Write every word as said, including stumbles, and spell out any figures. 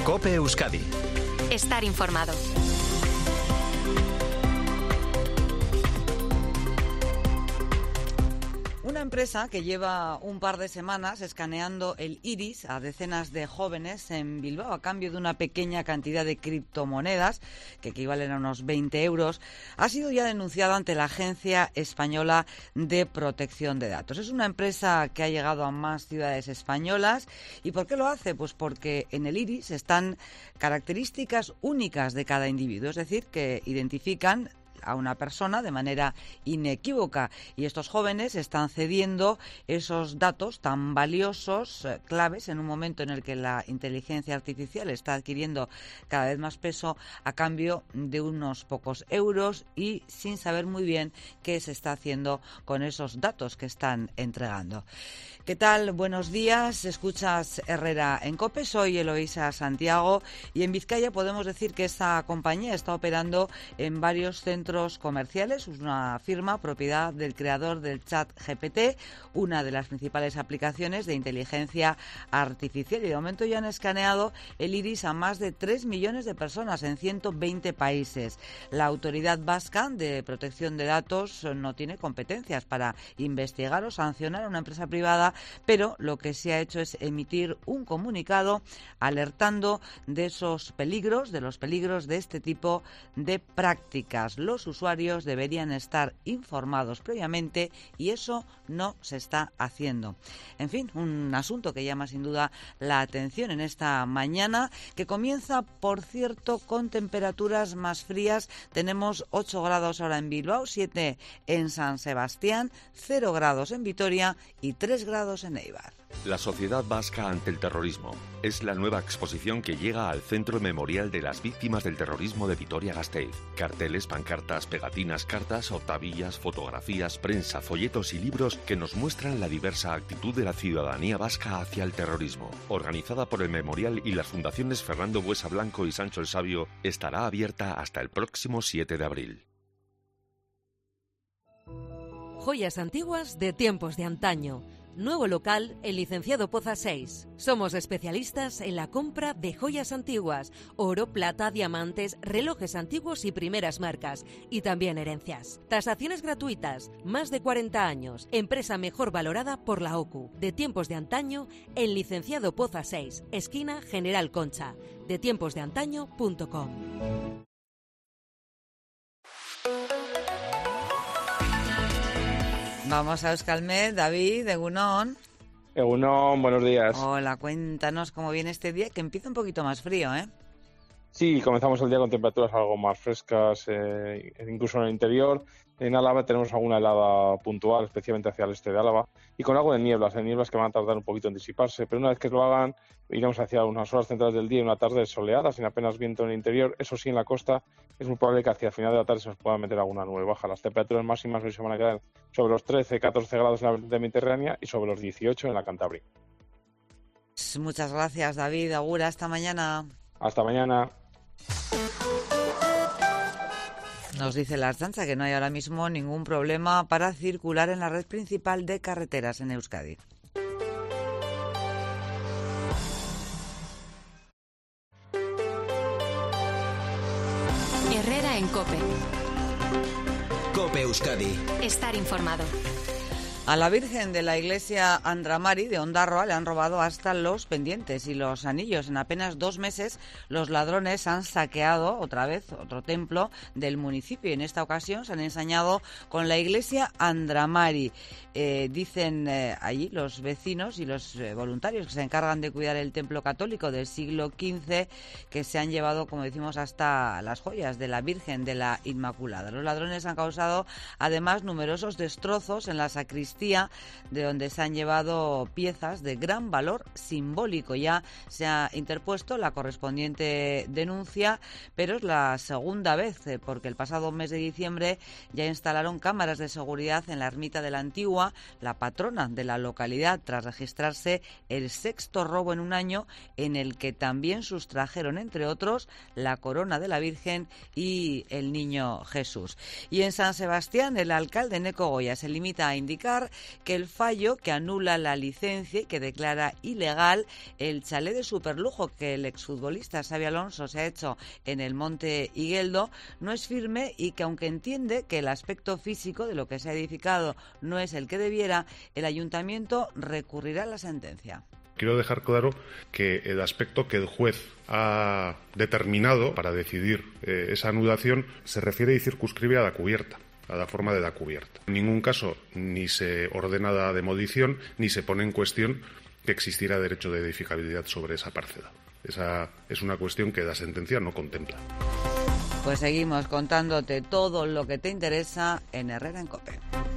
COPE Euskadi. Estar informado. Una empresa que lleva un par de semanas escaneando el iris a decenas de jóvenes en Bilbao a cambio de una pequeña cantidad de criptomonedas, que equivalen a unos veinte euros, ha sido ya denunciada ante la Agencia Española de Protección de Datos. Es una empresa que ha llegado a más ciudades españolas. ¿Y por qué lo hace? Pues porque en el iris están características únicas de cada individuo, es decir, que identifican a una persona de manera inequívoca, y estos jóvenes están cediendo esos datos tan valiosos, eh, claves, en un momento en el que la inteligencia artificial está adquiriendo cada vez más peso, a cambio de unos pocos euros y sin saber muy bien qué se está haciendo con esos datos que están entregando. ¿Qué tal? Buenos días. Escuchas Herrera en COPE. Soy Eloísa Santiago y en Vizcaya podemos decir que esta compañía está operando en varios centros comerciales. Es una firma propiedad del creador del chat G P T, una de las principales aplicaciones de inteligencia artificial, y de momento ya han escaneado el iris a más de tres millones de personas en ciento veinte países. La Autoridad Vasca de Protección de Datos no tiene competencias para investigar o sancionar a una empresa privada, pero lo que se ha hecho es emitir un comunicado alertando de esos peligros, de los peligros de este tipo de prácticas. Los usuarios deberían estar informados previamente y eso no se está haciendo. En fin, un asunto que llama sin duda la atención en esta mañana, que comienza, por cierto, con temperaturas más frías. Tenemos ocho grados ahora en Bilbao, siete en San Sebastián, cero grados en Vitoria y tres grados en Eibar. La sociedad vasca ante el terrorismo es la nueva exposición que llega al Centro Memorial de las Víctimas del Terrorismo de Vitoria-Gasteiz. Carteles, pancartas, pegatinas, cartas, octavillas, fotografías, prensa, folletos y libros que nos muestran la diversa actitud de la ciudadanía vasca hacia el terrorismo. Organizada por el Memorial y las fundaciones Fernando Buesa Blanco y Sancho el Sabio, estará abierta hasta el próximo siete de abril. Joyas antiguas de tiempos de antaño. Nuevo local, el Licenciado Poza seis. Somos especialistas en la compra de joyas antiguas, oro, plata, diamantes, relojes antiguos y primeras marcas, y también herencias. Tasaciones gratuitas, más de cuarenta años, empresa mejor valorada por la O C U. De tiempos de antaño, el Licenciado Poza seis, esquina General Concha, de tiempos de antaño punto com. Vamos a Euskalmet. David, Egunon. Egunon, buenos días. Hola, cuéntanos cómo viene este día, que empieza un poquito más frío, ¿eh? Sí, comenzamos el día con temperaturas algo más frescas, eh, incluso en el interior. En Álava tenemos alguna helada puntual, especialmente hacia el este de Álava, y con algo de nieblas, de nieblas que van a tardar un poquito en disiparse, pero una vez que lo hagan, iremos hacia unas horas centrales del día y una tarde soleada, sin apenas viento en el interior. Eso sí, en la costa es muy probable que hacia el final de la tarde se nos pueda meter alguna nube baja. Las temperaturas máximas hoy se van a quedar sobre los trece, catorce grados en la vertiente mediterránea y sobre los dieciocho en la Cantabria. Muchas gracias, David. Augura, hasta mañana. Hasta mañana. Nos dice la Archancha que no hay ahora mismo ningún problema para circular en la red principal de carreteras en Euskadi. Herrera en COPE. COPE Euskadi. Estar informado. A la Virgen de la Iglesia Andramari de Ondarroa le han robado hasta los pendientes y los anillos. En apenas dos meses los ladrones han saqueado otra vez otro templo del municipio y en esta ocasión se han ensañado con la Iglesia Andramari. Eh, dicen eh, allí los vecinos y los eh, voluntarios que se encargan de cuidar el templo católico del siglo quince, que se han llevado, como decimos, hasta las joyas de la Virgen de la Inmaculada. Los ladrones han causado además numerosos destrozos en la sacristía, de donde se han llevado piezas de gran valor simbólico. Ya se ha interpuesto la correspondiente denuncia, pero es la segunda vez, porque el pasado mes de diciembre ya instalaron cámaras de seguridad en la ermita de la Antigua, la patrona de la localidad, tras registrarse el sexto robo en un año, en el que también sustrajeron, entre otros, la corona de la Virgen y el Niño Jesús. Y en San Sebastián, el alcalde Neco Goya se limita a indicar recordar que el fallo que anula la licencia y que declara ilegal el chalet de superlujo que el exfutbolista Xabi Alonso se ha hecho en el Monte Igueldo no es firme y que aunque entiende que el aspecto físico de lo que se ha edificado no es el que debiera, el ayuntamiento recurrirá a la sentencia. Quiero dejar claro que el aspecto que el juez ha determinado para decidir eh, esa anulación se refiere y circunscribe a la cubierta, a la forma de la cubierta. En ningún caso ni se ordena la demolición ni se pone en cuestión que existiera derecho de edificabilidad sobre esa parcela. Esa es una cuestión que la sentencia no contempla. Pues seguimos contándote todo lo que te interesa en Herrera en COPE.